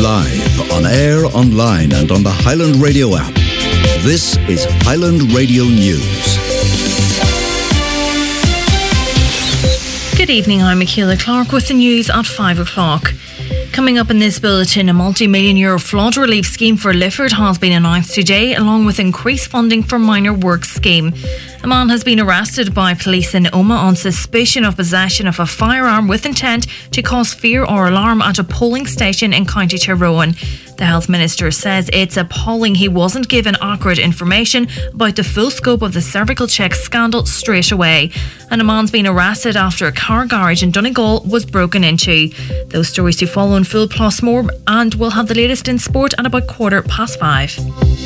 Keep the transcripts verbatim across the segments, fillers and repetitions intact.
Live, on air, online and on the Highland Radio app. This is Highland Radio News. Good evening, I'm Michaela Clark with the news at five o'clock. Coming up in this bulletin, a multi-million euro flood relief scheme for Lifford has been announced today, along with increased funding for minor works scheme. A man has been arrested by police in Omagh on suspicion of possession of a firearm with intent to cause fear or alarm at a polling station in County Tyrone. The Health Minister says it's appalling he wasn't given accurate information about the full scope of the cervical check scandal straight away. And a man's been arrested after a car garage in Donegal was broken into. Those stories to follow in full plus more, and we'll have the latest in sport at about quarter past five.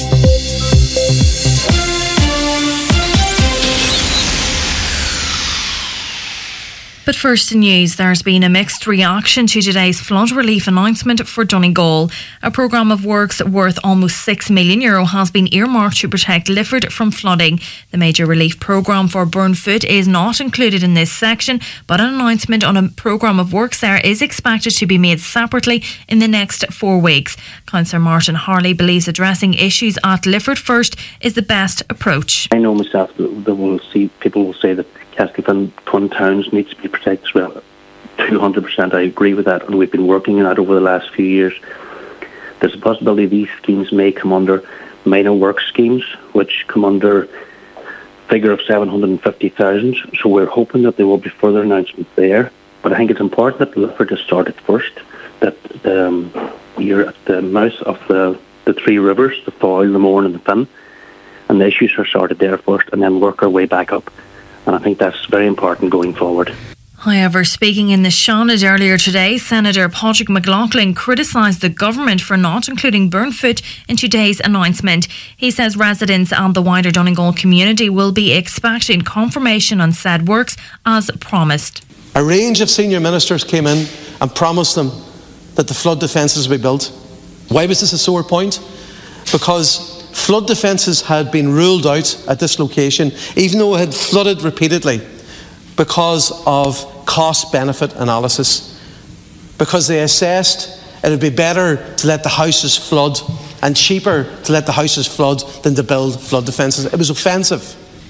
But first in news, there's been a mixed reaction to today's flood relief announcement for Donegal. A programme of works worth almost six million euro has been earmarked to protect Lifford from flooding. The major relief programme for Burnfoot is not included in this section, but an announcement on a programme of works there is expected to be made separately in the next four weeks. Councillor Martin Harley believes addressing issues at Lifford first is the best approach. I know myself that, that we'll see, people will say that Castleton Twin Towns needs to be protected as well. two hundred percent I agree with that, and we've been working on that over the last few years. There's a possibility these schemes may come under minor work schemes, which come under a figure of seven hundred fifty thousand, so we're hoping that there will be further announcements there. But I think it's important that Lifford has started first, that um, you're at the mouth of the, the three rivers, the Foyle, the Mourne and the Finn, and the issues are started there first and then work our way back up. And I think that's very important going forward. However, speaking in the Seanad earlier today, Senator Patrick McLaughlin criticised the government for not including Burnfoot in today's announcement. He says residents and the wider Donegal community will be expecting confirmation on said works as promised. A range of senior ministers came in and promised them that the flood defences would be built. Why was this a sore point? Because flood defences had been ruled out at this location, even though it had flooded repeatedly, because of cost-benefit analysis. Because they assessed it would be better to let the houses flood and cheaper to let the houses flood than to build flood defences. It was offensive.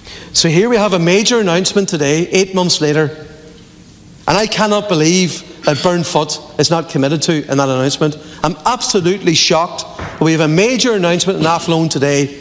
So here we have a major announcement today, eight months later, and I cannot believe that Burnfoot is not committed to in that announcement. I'm absolutely shocked. We have a major announcement in Athlone today,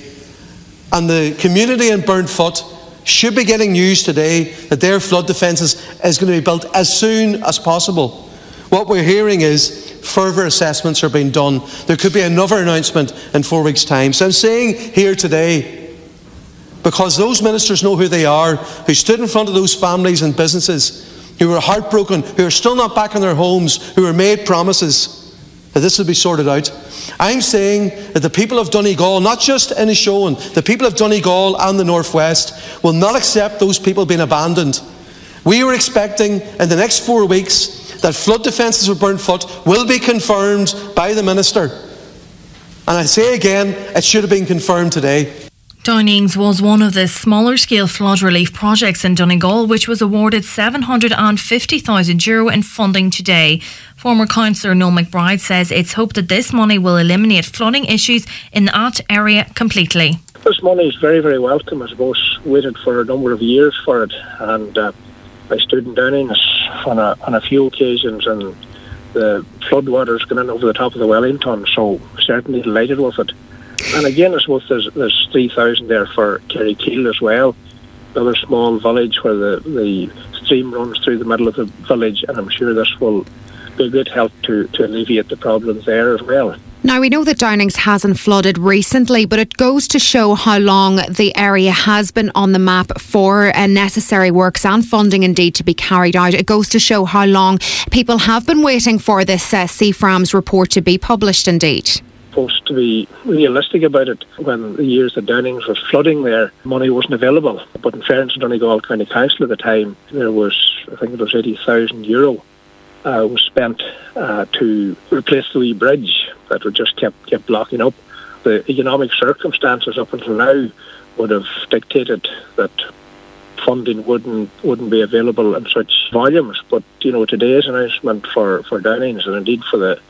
and the community in Burnfoot should be getting news today that their flood defences is going to be built as soon as possible. What we're hearing is further assessments are being done. There could be another announcement in four weeks' time. So I'm saying here today, because those ministers know who they are, who stood in front of those families and businesses, who were heartbroken, who are still not back in their homes, who were made promises that this will be sorted out. I'm saying that the people of Donegal, not just Inishowen, the people of Donegal and the Northwest will not accept those people being abandoned. We were expecting in the next four weeks that flood defences for Burnfoot will be confirmed by the Minister. And I say again, it should have been confirmed today. Downings was one of the smaller scale flood relief projects in Donegal, which was awarded seven hundred fifty thousand euro in funding today. Former councillor Noel McBride says it's hoped that this money will eliminate flooding issues in that area completely. This money is very, very welcome. I suppose waited for a number of years for it, and uh, I stood in Downings on a, on a few occasions, and the flood water's gone in over the top of the Wellington, so certainly delighted with it. And again, I suppose there's, there's three thousand there for Kerrykeel as well, another small village where the, the stream runs through the middle of the village, and I'm sure this will be a good help to, to alleviate the problems there as well. Now, we know that Downings hasn't flooded recently, but it goes to show how long the area has been on the map for uh, necessary works and funding indeed to be carried out. It goes to show how long people have been waiting for this uh, C F R A M's report to be published indeed. Supposed to be realistic about it. When the years that Downings was flooding there, money wasn't available. But in fairness to Donegal County Council at the time, there was, I think it was eighty thousand euro uh, was spent uh, to replace the wee bridge that would just kept, kept blocking up. The economic circumstances up until now would have dictated that funding wouldn't wouldn't be available in such volumes. But, you know, today's announcement for, for Downings, and indeed for the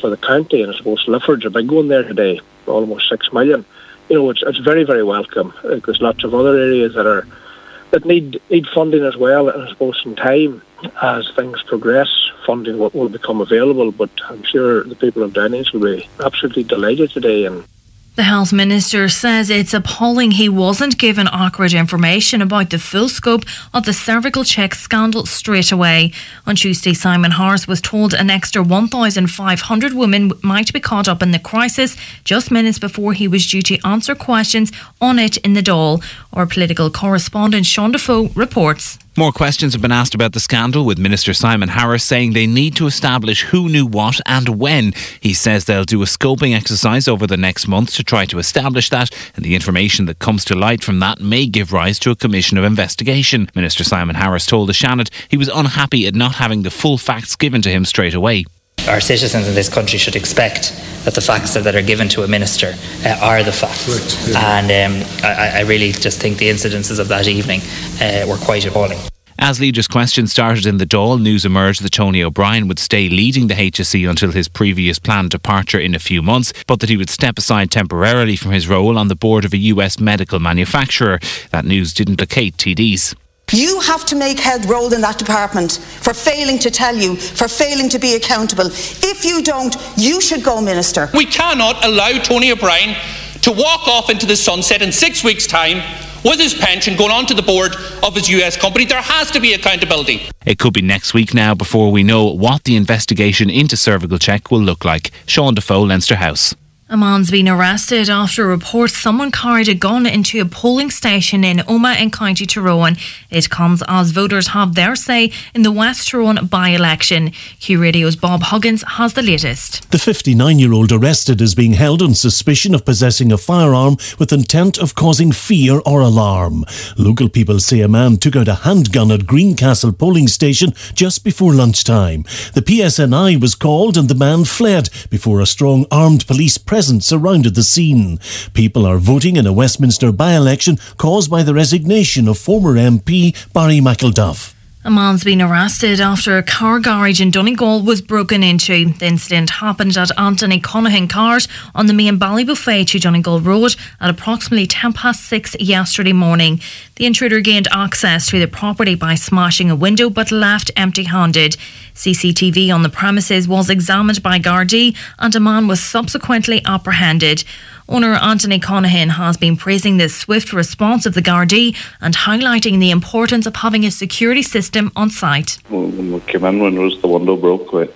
for the county, and I suppose Lifford's a big one there today, almost six million. You know, it's it's very, very welcome. Uh, there's lots of other areas that are that need need funding as well, and I suppose in time, as things progress, funding will, will become available. But I'm sure the people of Downings will be absolutely delighted today. And the Health Minister says it's appalling he wasn't given accurate information about the full scope of the cervical check scandal straight away. On Tuesday, Simon Harris was told an extra one thousand five hundred women might be caught up in the crisis just minutes before he was due to answer questions on it in the Dáil. Our political correspondent Sean Defoe reports. More questions have been asked about the scandal, with Minister Simon Harris saying they need to establish who knew what and when. He says they'll do a scoping exercise over the next month to try to establish that, and the information that comes to light from that may give rise to a commission of investigation. Minister Simon Harris told the Shannon he was unhappy at not having the full facts given to him straight away. Our citizens in this country should expect that the facts that are given to a minister uh, are the facts. Right, yeah. And um, I, I really just think the incidences of that evening uh, were quite appalling. As leaders' questions started in the Dáil, news emerged that Tony O'Brien would stay leading the H S E until his previous planned departure in a few months, but that he would step aside temporarily from his role on the board of a U S medical manufacturer. That news didn't placate T Ds. You have to make head roll in that department for failing to tell you, for failing to be accountable. If you don't, you should go, Minister. We cannot allow Tony O'Brien to walk off into the sunset in six weeks' time with his pension going on to the board of his U S company. There has to be accountability. It could be next week now before we know what the investigation into cervical check will look like. Sean Defoe, Leinster House. A man's been arrested after reports someone carried a gun into a polling station in Omagh in County Tyrone. It comes as voters have their say in the West Tyrone by-election. Q Radio's Bob Huggins has the latest. The fifty-nine-year-old arrested is being held on suspicion of possessing a firearm with intent of causing fear or alarm. Local people say a man took out a handgun at Greencastle polling station just before lunchtime. The P S N I was called and the man fled before a strong armed police presence surrounded the scene. People are voting in a Westminster by-election caused by the resignation of former M P Barry McElduff. A man's been arrested after a car garage in Donegal was broken into. The incident happened at Anthony Conahan Cars on the main Ballybuffet to Donegal Road at approximately ten past six yesterday morning. The intruder gained access to the property by smashing a window but left empty-handed. C C T V on the premises was examined by Gardaí and a man was subsequently apprehended. Owner Anthony Conahan has been praising the swift response of the Gardaí and highlighting the importance of having a security system on site. When we came in, when the window broke, we,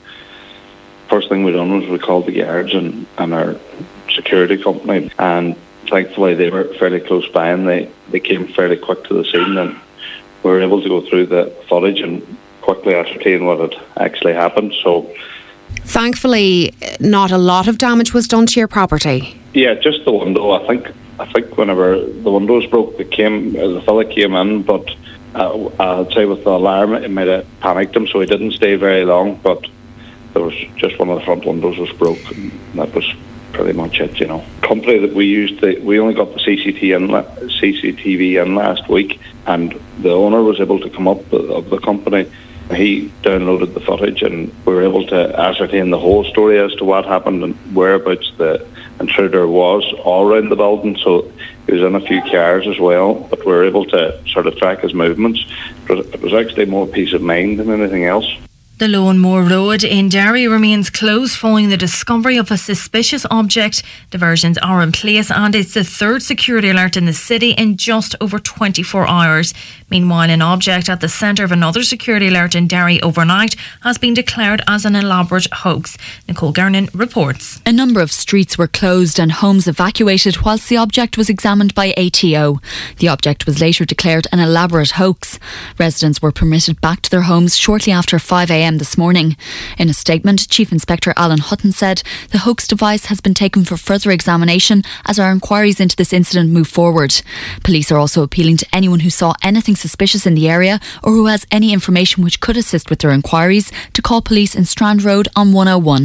first thing we done was we called the guards and, and our security company, and thankfully they were fairly close by and they, they came fairly quick to the scene, and we were able to go through the footage and quickly ascertain what had actually happened. So, thankfully, not a lot of damage was done to your property. Yeah, just the window. I think I think whenever the windows broke, it came, the fella came in, but uh, I'd say with the alarm, it might have panicked him, so he didn't stay very long. But there was just one of the front windows was broke, and that was pretty much it. You know, company that we used, the, we only got the C C T V in, C C T V in last week, and the owner was able to come up of the company. He downloaded the footage and we were able to ascertain the whole story as to what happened and whereabouts the intruder was all around the building. So he was in a few cars as well, but we were able to sort of track his movements. It was, it was actually more peace of mind than anything else. The Lone Moor Road in Derry remains closed following the discovery of a suspicious object. Diversions are in place and it's the third security alert in the city in just over twenty-four hours. Meanwhile, an object at the centre of another security alert in Derry overnight has been declared as an elaborate hoax. Nicole Gernon reports. A number of streets were closed and homes evacuated whilst the object was examined by A T O. The object was later declared an elaborate hoax. Residents were permitted back to their homes shortly after five a m this morning. In a statement, Chief Inspector Alan Hutton said the hoax device has been taken for further examination as our inquiries into this incident move forward. Police are also appealing to anyone who saw anything suspicious in the area or who has any information which could assist with their inquiries to call police in Strand Road on one oh one.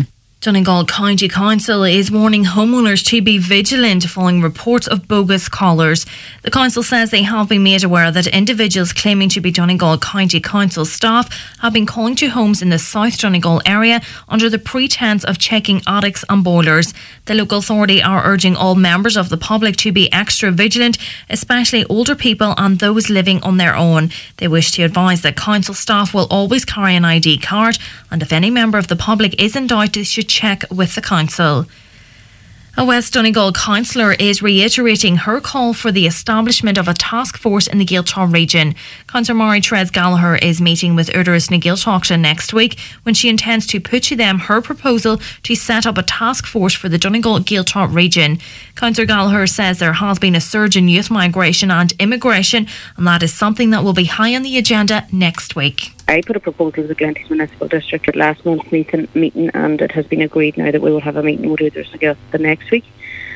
Donegal County Council is warning homeowners to be vigilant following reports of bogus callers. The council says they have been made aware that individuals claiming to be Donegal County Council staff have been calling to homes in the South Donegal area under the pretence of checking attics and boilers. The local authority are urging all members of the public to be extra vigilant, especially older people and those living on their own. They wish to advise that council staff will always carry an I D card, and if any member of the public is in doubt, they should check with the council. A West Donegal councillor is reiterating her call for the establishment of a task force in the Gaeltacht region. Councillor Mari Trez Gallagher is meeting with Uireachtas na Gaeltachta next week when she intends to put to them her proposal to set up a task force for the Donegal Gaeltacht region. Councillor Gallagher says there has been a surge in youth migration and immigration, and that is something that will be high on the agenda next week. I put a proposal to the Glenties Municipal District at last month's meeting, meeting and it has been agreed now that we will have a meeting with Uireachtas na Gaeltachta the next week.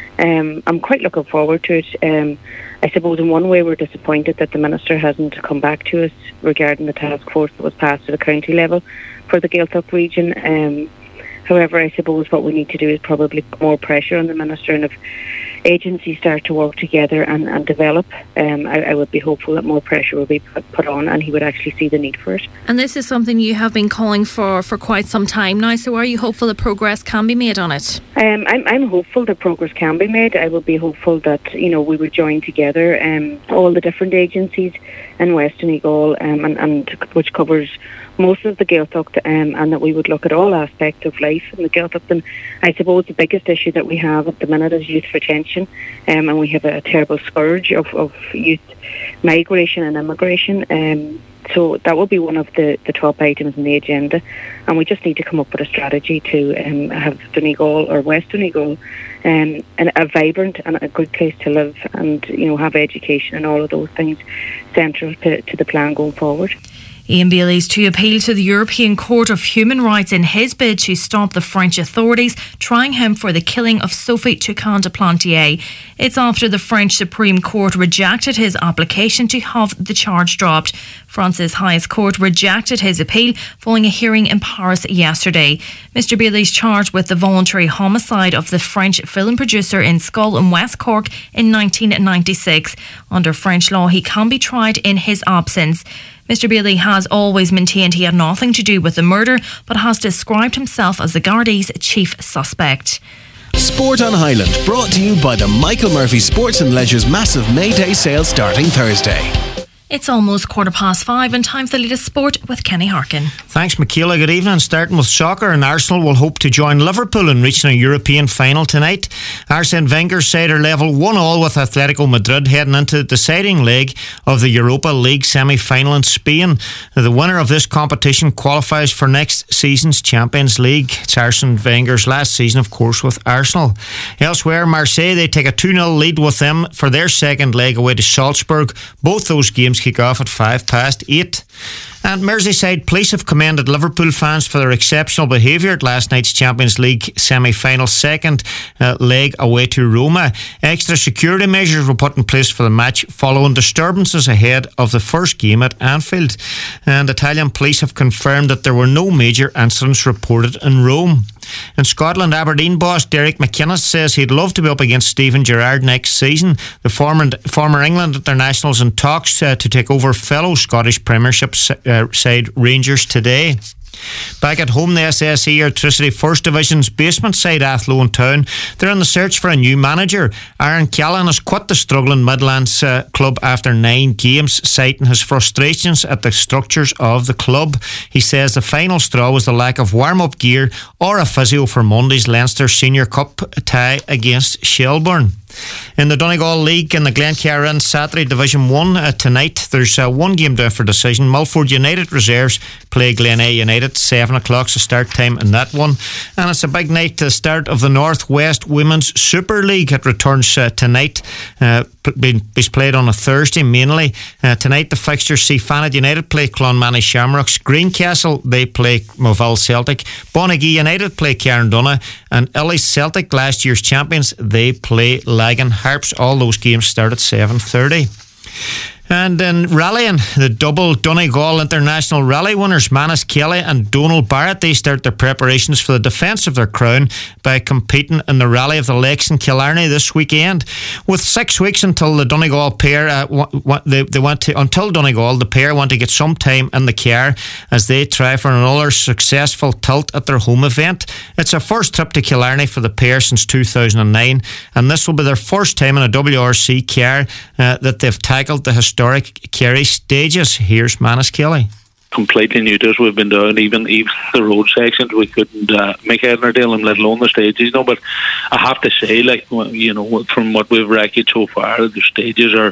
Um, I'm quite looking forward to it. Um, I suppose in one way we're disappointed that the Minister hasn't come back to us regarding the task force that was passed at the county level for the Gaeltacht region. Um, however, I suppose what we need to do is probably put more pressure on the Minister, and if agencies start to work together and, and develop, um, I, I would be hopeful that more pressure will be put, put on and he would actually see the need for it. And this is something you have been calling for for quite some time now, so are you hopeful that progress can be made on it? Um, I'm, I'm hopeful that progress can be made. I would be hopeful that, you know, we would join together um, all the different agencies in West Donegal, um, and, and which covers most of the Gaeltacht, um, and that we would look at all aspects of life in the Gaeltacht. And I suppose the biggest issue that we have at the minute is youth retention, um, and we have a terrible scourge of, of youth migration and immigration. Um, so that will be one of the, the top items in the agenda, and we just need to come up with a strategy to um, have Donegal or West Donegal um, and a vibrant and a good place to live, and, you know, have education and all of those things central to, to the plan going forward. Ian Bailey's to appeal to the European Court of Human Rights in his bid to stop the French authorities trying him for the killing of Sophie Toucan de Plantier. It's after the French Supreme Court rejected his application to have the charge dropped. France's highest court rejected his appeal following a hearing in Paris yesterday. Mister Bailey's charged with the voluntary homicide of the French film producer in Skull in West Cork in nineteen ninety-six. Under French law, he can be tried in his absence. Mister Bailey has always maintained he had nothing to do with the murder, but has described himself as the Gardaí's chief suspect. Sport on Highland, brought to you by the Michael Murphy Sports and Leisure's massive May Day sale starting Thursday. It's almost quarter past five and time for the latest sport with Kenny Harkin. Thanks, Michaela. Good evening. Starting with soccer, and Arsenal will hope to join Liverpool in reaching a European final tonight. Arsene Wenger's side are level one all with Atletico Madrid heading into the deciding leg of the Europa League semi-final in Spain. The winner of this competition qualifies for next season's Champions League. It's Arsene Wenger's last season, of course, with Arsenal. Elsewhere, Marseille, they take a two nil lead with them for their second leg away to Salzburg. Both those games kick off at five past eight. And Merseyside Police have commended Liverpool fans for their exceptional behaviour at last night's Champions League semi-final second uh, leg away to Roma. Extra security measures were put in place for the match following disturbances ahead of the first game at Anfield. And Italian police have confirmed that there were no major incidents reported in Rome. In Scotland, Aberdeen boss Derek McInnes says he'd love to be up against Steven Gerrard next season. The former, former England international is in talks uh, to take over fellow Scottish Premiership uh, side Rangers today. Back at home, the S S E Electricity First Division's basement side Athlone Town, they're on the search for a new manager. Aaron Callan has quit the struggling Midlands uh, club after nine games, citing his frustrations at the structures of the club. He says the final straw was the lack of warm-up gear or a physio for Monday's Leinster Senior Cup tie against Shelbourne. In the Donegal League in the Glencairn Saturday Division one uh, tonight, there's uh, one game down for decision. Mulford United reserves play Glenay United. seven o'clock's the start time in that one. And it's a big night, the start of the North West Women's Super League. It returns uh, tonight. Uh, It's played on a Thursday mainly. Uh, tonight the fixtures see Fanad United play Clonmany Shamrocks. Greencastle, they play Moville Celtic. Bonagee United play Cairndonagh. And Illy's Celtic, last year's champions, they play Lagan Harps. All those games start at seven thirty. And in rallying, the double Donegal International Rally winners Manus Kelly and Donald Barrett, they start their preparations for the defence of their crown by competing in the Rally of the Lakes in Killarney this weekend. With six weeks until the Donegal pair, uh, w- w- they, they want to until Donegal, the pair want to get some time in the car as they try for another successful tilt at their home event. It's a first trip to Killarney for the pair since two thousand nine, and this will be their first time in a W R C car uh, that they've tackled the historic Kerry stages. Here's Manus Kelly. Completely new to us. We've been down even even the road sections. We couldn't uh, make head nor tail, let alone the stages. You know, but I have to say, like, you know, from what we've recorded so far, the stages are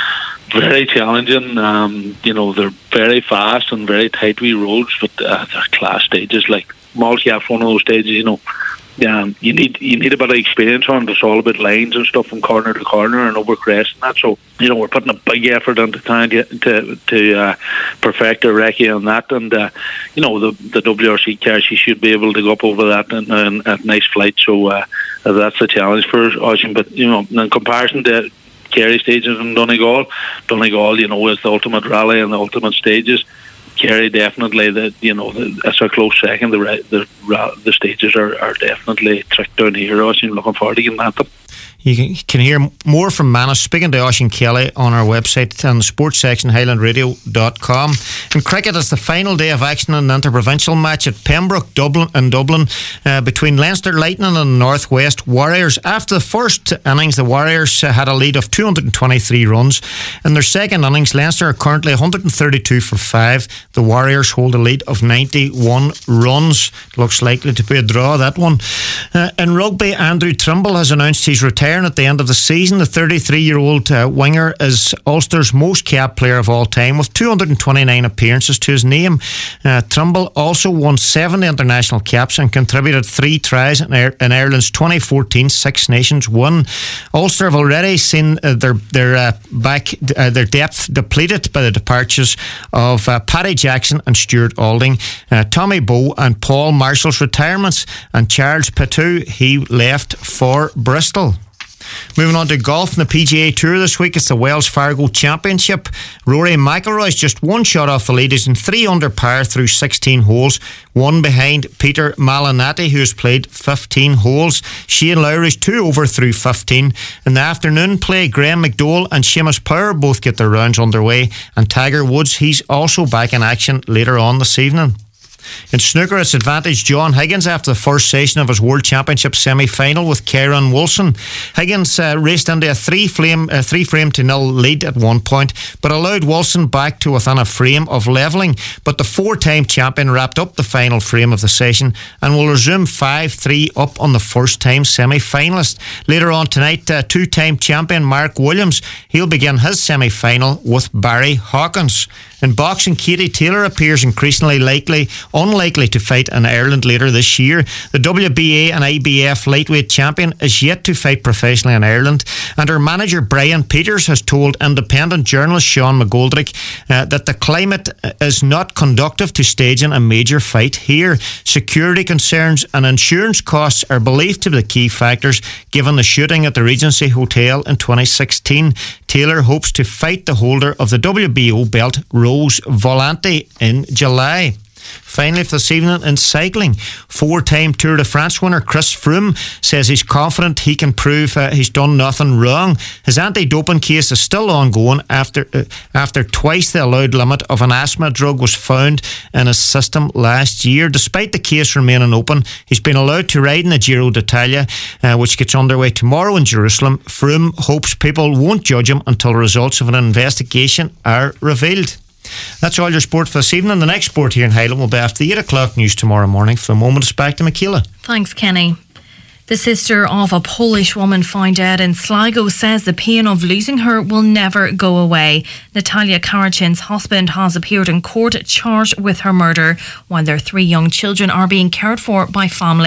very challenging. Um, you know, they're very fast and very tight wee roads, but uh, they're class stages. Like Malcap's one of those stages. You know. Um, you need you need a bit of experience on it. It's all about lines and stuff from corner to corner and over crest and that. So, you know, we're putting a big effort into trying to to, to uh, perfect our recce on that. And, uh, you know, the the W R C car, she should be able to go up over that in, in, at nice flight. So uh, that's a challenge for us. But, you know, in comparison to Kerry stages in Donegal, Donegal, you know, is the ultimate rally and the ultimate stages. Kerry definitely, the you know, the, it's a close second. The the the stages are, are definitely tricked down here. I am looking forward to getting at them. You can, can hear more from Manus speaking to Oisin Kelly on our website on the sports section, highland radio dot com. In cricket, it's the final day of action in an interprovincial match at Pembroke Dublin in Dublin uh, between Leinster Lightning and North West Warriors. After the first innings, the Warriors uh, had a lead of two hundred twenty-three runs. In their second innings, Leinster are currently one hundred thirty-two for five. The Warriors hold a lead of ninety-one runs. Looks likely to be a draw, that one. Uh, in rugby, Andrew Trimble has announced he's retiring at the end of the season. The thirty-three-year-old uh, winger is Ulster's most capped player of all time with two hundred twenty-nine appearances to his name. Uh, Trimble also won seventy international caps and contributed three tries in, Air- in Ireland's twenty fourteen Six Nations win. Ulster have already seen uh, their their uh, back uh, their depth depleted by the departures of uh, Paddy Jackson and Stuart Alding, uh, Tommy Bowe and Paul Marshall's retirements, and Charles Petou, he left for Bristol. Moving on to golf in the P G A Tour this week, it's the Wells Fargo Championship. Rory McIlroy's just one shot off the lead. He's in three under par through sixteen holes, one behind Peter Malnati, who's played fifteen holes. Shane Lowry's two over through fifteen. In the afternoon play, Graham McDowell and Seamus Power both get their rounds underway, and Tiger Woods, he's also back in action later on this evening. In snooker, it's advantage John Higgins after the first session of his World Championship semi-final with Kieran Wilson. Higgins uh, raced into a three frame uh, three frame to nil lead at one point, but allowed Wilson back to within a frame of levelling. But the four-time champion wrapped up the final frame of the session and will resume five three up on the first-time semi-finalist. Later on tonight, uh, two-time champion Mark Williams, he'll begin his semi-final with Barry Hawkins. In boxing, Katie Taylor appears increasingly likely, unlikely to fight in Ireland later this year. The W B A and I B F lightweight champion is yet to fight professionally in Ireland, and her manager Brian Peters has told independent journalist Sean McGoldrick uh, that the climate is not conducive to staging a major fight here. Security concerns and insurance costs are believed to be the key factors given the shooting at the Regency Hotel in twenty sixteen. Taylor hopes to fight the holder of the W B O belt, Rose Volante, in July. Finally, for this evening in cycling, four-time Tour de France winner Chris Froome says he's confident he can prove uh, he's done nothing wrong. His anti-doping case is still ongoing after uh, after twice the allowed limit of an asthma drug was found in his system last year. Despite the case remaining open, he's been allowed to ride in the Giro d'Italia, uh, which gets underway tomorrow in Jerusalem. Froome hopes people won't judge him until results of an investigation are revealed. That's all your sport for this evening. The next sport here in Highland will be after the eight o'clock news tomorrow morning. For the moment, it's back to Michaela. Thanks, Kenny. The sister of a Polish woman found dead in Sligo says the pain of losing her will never go away. Natalia Karachin's husband has appeared in court charged with her murder, while their three young children are being cared for by family.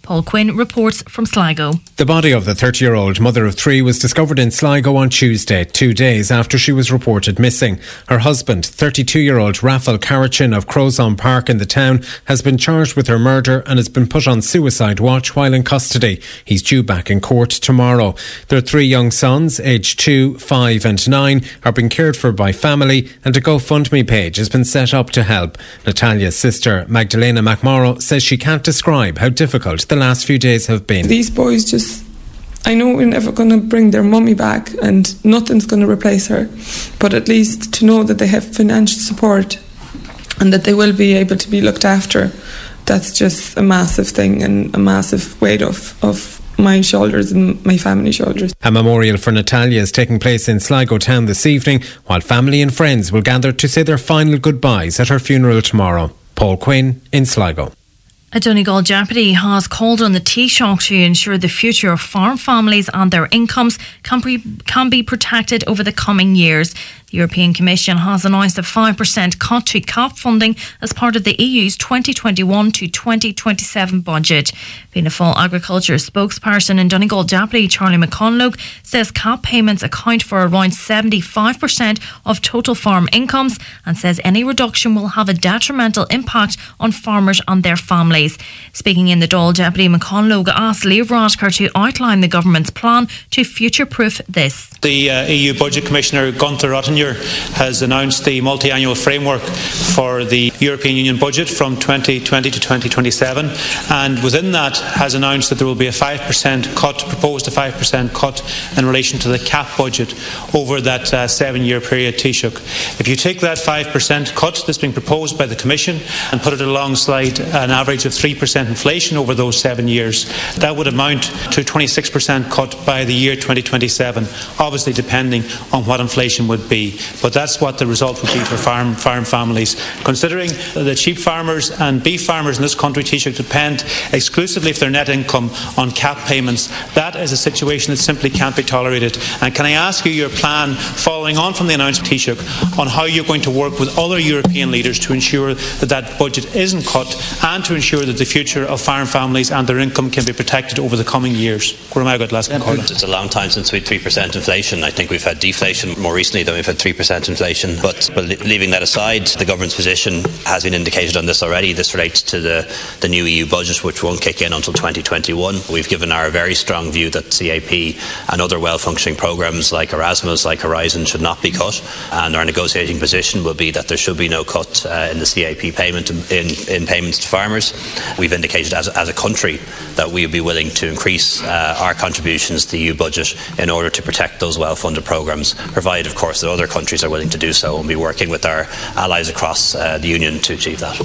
Paul Quinn reports from Sligo. The body of the thirty-year-old mother of three was discovered in Sligo on Tuesday, two days after she was reported missing. Her husband, thirty-two-year-old Raphael Carachin of Crozon Park in the town, has been charged with her murder and has been put on suicide watch while in custody. He's due back in court tomorrow. Their three young sons, aged two, five and nine, are being cared for by family, and a GoFundMe page has been set up to help. Natalia's sister, Magdalena McMorrow, says she can't describe how difficult the last few days have been. These boys just, I know we're never going to bring their mummy back and nothing's going to replace her, but at least to know that they have financial support and that they will be able to be looked after, that's just a massive thing and a massive weight off of my shoulders and my family's shoulders. A memorial for Natalia is taking place in Sligo town this evening, while family and friends will gather to say their final goodbyes at her funeral tomorrow. Paul Quinn in Sligo. A Donegal deputy has called on the Taoiseach to ensure the future of farm families and their incomes can be, can be protected over the coming years. The European Commission has announced a five percent cut to C A P funding as part of the E U's twenty twenty-one to twenty twenty-seven budget. Fianna Fáil Agriculture spokesperson and Donegal Deputy Charlie McConlogue says C A P payments account for around seventy-five percent of total farm incomes and says any reduction will have a detrimental impact on farmers and their families. Speaking in the Dáil, Deputy McConlogue asked Leo Varadkar to outline the government's plan to future-proof this. The uh, E U Budget Commissioner Gunther Oettinger has announced the multi-annual framework for the European Union budget from twenty twenty to twenty twenty-seven, and within that has announced that there will be a five percent cut, proposed a five percent cut in relation to the C A P budget over that uh, seven-year period, Taoiseach. If you take that five percent cut that's being proposed by the Commission and put it alongside an average of three percent inflation over those seven years, that would amount to a twenty-six percent cut by the year twenty twenty-seven, obviously depending on what inflation would be. But that's what the result would be for farm farm families. Considering that sheep farmers and beef farmers in this country, Taoiseach, depend exclusively for their net income on C A P payments, that is a situation that simply can't be tolerated. And can I ask you your plan, following on from the announcement, Taoiseach, on how you're going to work with other European leaders to ensure that that budget isn't cut and to ensure that the future of farm families and their income can be protected over the coming years? It's a long time since we had three percent inflation. I think we've had deflation more recently than we've had three percent inflation. But, but leaving that aside, the government's position has been indicated on this already. This relates to the, the new E U budget, which won't kick in until twenty twenty-one. We've given our very strong view that C A P and other well-functioning programmes like Erasmus, like Horizon, should not be cut. And our negotiating position will be that there should be no cut uh, in the C A P payment in, in payments to farmers. We've indicated as, as a country that we would be willing to increase uh, our contributions to the E U budget in order to protect those well-funded programmes, provided, of course, that other countries are willing to do so, and be working with our allies across uh, the Union to achieve that.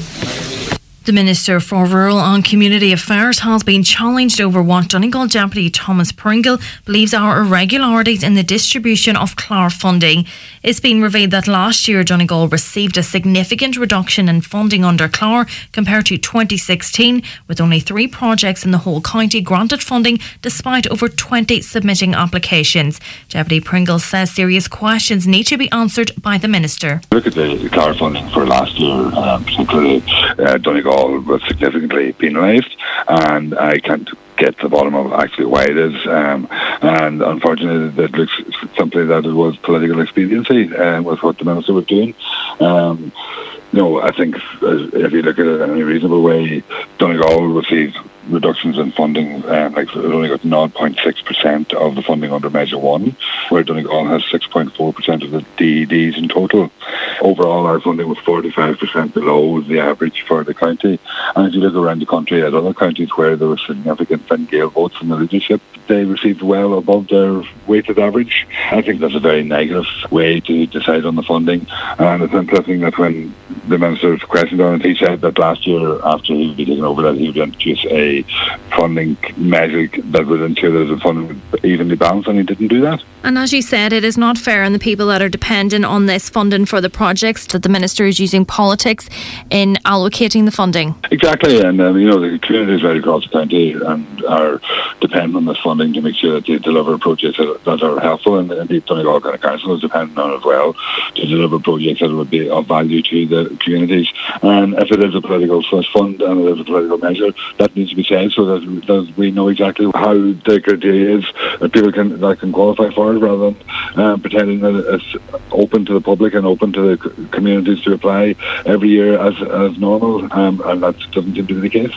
The Minister for Rural and Community Affairs has been challenged over what Donegal Deputy Thomas Pringle believes are irregularities in the distribution of C L A R funding. It's been revealed that last year Donegal received a significant reduction in funding under C L A R compared to twenty sixteen, with only three projects in the whole county granted funding despite over twenty submitting applications. Deputy Pringle says serious questions need to be answered by the Minister. Look at the C L A R funding for last year, um, particularly uh, Donegal was significantly penalised, and I can't get to the bottom of actually why it is, um, and unfortunately it looks simply that it was political expediency uh, with what the Minister was doing. Um, no, I think if you look at it in any reasonable way, Donegal received reductions in funding, um, like it only got zero point six percent of the funding under Measure one, where Donegal has six point four percent of the D E Ds in total. Overall, our funding was forty-five percent below the average for the county. And if you look around the country at other counties where there were significant Fine Gael votes in the leadership, they received well above their weighted average. I think that's a very negative way to decide on the funding. And it's interesting that when the Minister's questioned on it, he said that last year, after he would be taken over, that he would introduce a funding measure that would ensure that the funding would evenly balanced, and he didn't do that. And as you said, it is not fair on the people that are dependent on this funding for the projects that the Minister is using politics in allocating the funding. Exactly, and um, you know, the communities right across the county and are dependent on this funding to make sure that they deliver projects that, that are helpful, and indeed Donegal County Council is dependent on it as well to deliver projects that would be of value to the communities. And if it is a political slush fund and it is a political measure, that needs to be be said, so that, that we know exactly how the criteria is that people can that can qualify for it, rather than um, pretending that it's open to the public and open to the communities to apply every year as as normal, um, and that doesn't seem to be the case.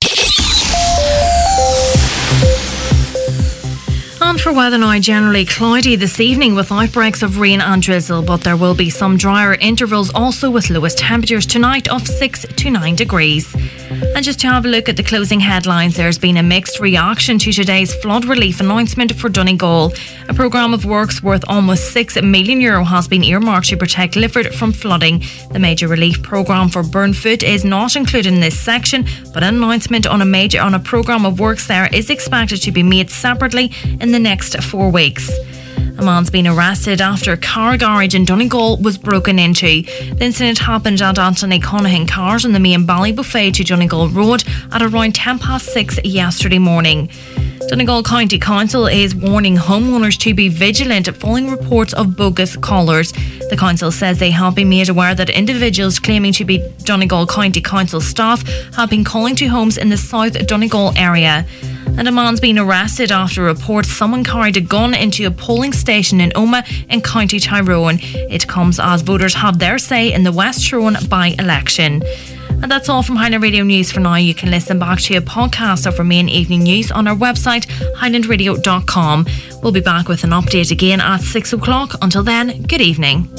And for weather now, generally cloudy this evening with outbreaks of rain and drizzle, but there will be some drier intervals also, with lowest temperatures tonight of six to nine degrees. And just to have a look at the closing headlines, there's been a mixed reaction to today's flood relief announcement for Donegal. A programme of works worth almost six million euro has been earmarked to protect Lifford from flooding. The major relief programme for Burnfoot is not included in this section, but an announcement on a major on a programme of works there is expected to be made separately in the next four weeks. A man's been arrested after a car garage in Donegal was broken into. The incident happened at Anthony Conahan Cars on the main Ballybuffet to Donegal Road at around ten past six yesterday morning. Donegal County Council is warning homeowners to be vigilant following reports of bogus callers. The council says they have been made aware that individuals claiming to be Donegal County Council staff have been calling to homes in the South Donegal area. And a man's been arrested after reports someone carried a gun into a polling station in Omagh in County Tyrone. It comes as voters have their say in the West Tyrone by-election. And that's all from Highland Radio News for now. You can listen back to a podcast of our main evening news on our website, highland radio dot com. We'll be back with an update again at six o'clock. Until then, good evening.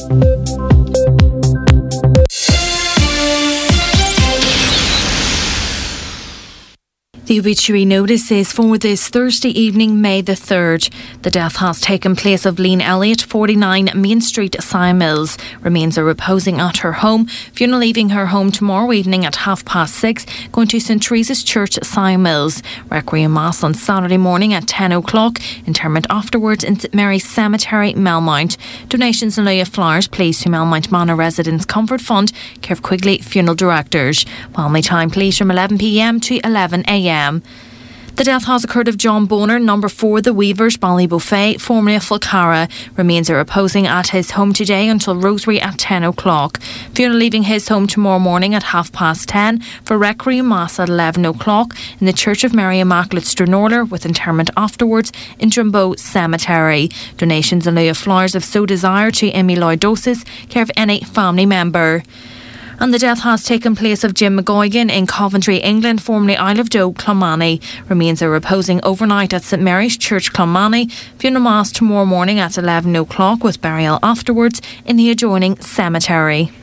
The obituary notice is for this Thursday evening, May the third. The death has taken place of Lean Elliott, forty-nine Main Street, Sion Mills. Remains are reposing at her home. Funeral leaving her home tomorrow evening at half past six, going to St Teresa's Church, Sion Mills. Requiem Mass on Saturday morning at ten o'clock. Interment afterwards in St Mary's Cemetery, Melmount. Donations and Leah Flowers, please to Melmount Manor Residents Comfort Fund, Kev Quigley, Funeral Directors. Family time please from eleven p m to eleven a m. The death has occurred of John Boner, number four, The Weavers, Ballybuffet, formerly of Fulcara. Remains are reposing at his home today until Rosary at ten o'clock. Funeral leaving his home tomorrow morning at half past ten for Requiem Mass at eleven o'clock in the Church of Mary Immaculate Stranorlar, with interment afterwards in Drumbo Cemetery. Donations in lieu of flowers if so desire to amyloidosis, care of any family member. And the death has taken place of Jim McGuigan in Coventry, England, formerly Isle of Doe, Clonmany. Remains are reposing overnight at St Mary's Church, Clonmany. Funeral Mass tomorrow morning at eleven o'clock with burial afterwards in the adjoining cemetery.